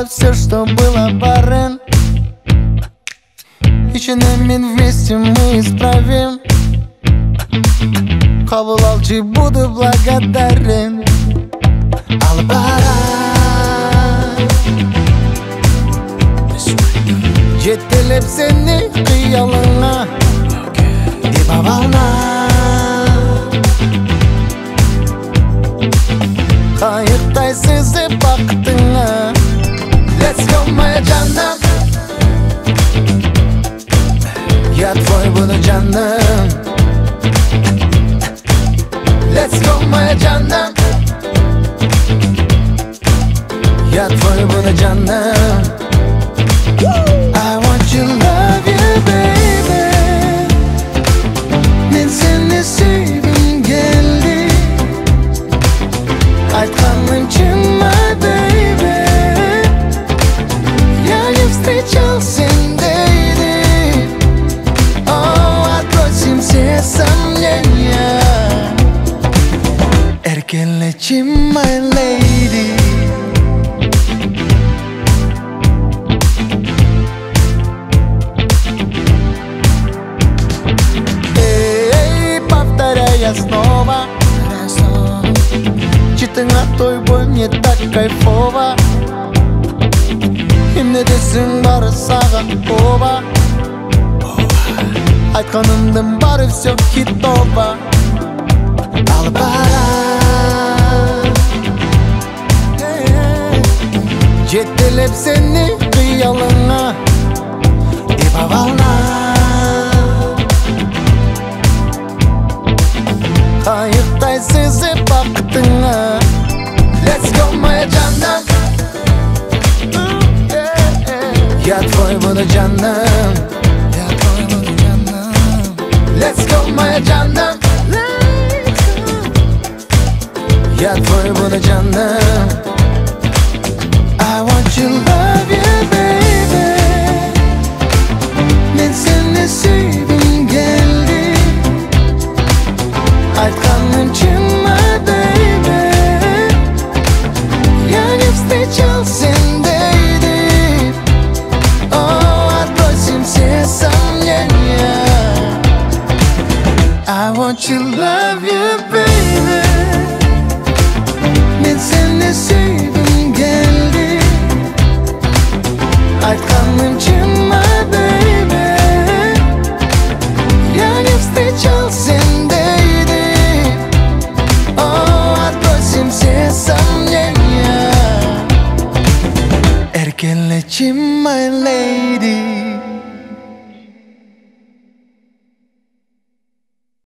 забыла все, что было, барен. Еще нами вместе мы исправим. Кабыл алчы, буду благодарен. Албара жетелеп сени кыялыңа деп абална. Кайыктай сезип бактыңа. Let's go, моя жаным. Я твой буду, жаным. Let's go, моя жаным. Я твой буду, жаным. I want you, love you, baby. Мен сени сүйгүм келди. Айтканым чын, my baby. Я не встречал сендейди. Oh, отбросим все сомнения. Эркелечи, my lady. Я снова читыңа тойбой, мне так кайфово. Эмне десең бары сага оба. Айтканымдын бары всё хитово. Алып бара жетелеп сени кыялыңа деп абална. Кайыктай сезип бактыңа. Let's go, моя жаным. Я твой буду, жаным. Я твой буду, жаным. Let's go, моя жаным. Я твой буду, жаным. I want you, love you, baby. Мен сени сүйгүм келди. Айтканым чын, my baby. Я не встречал сендейди. Oh, отбросим все сомнения. I want you, love you, baby. Мен сени сүйгүм келди. Айтканым чын, my baby. Я не встречал сендейди. Все сомнения. Эркелечи, my lady.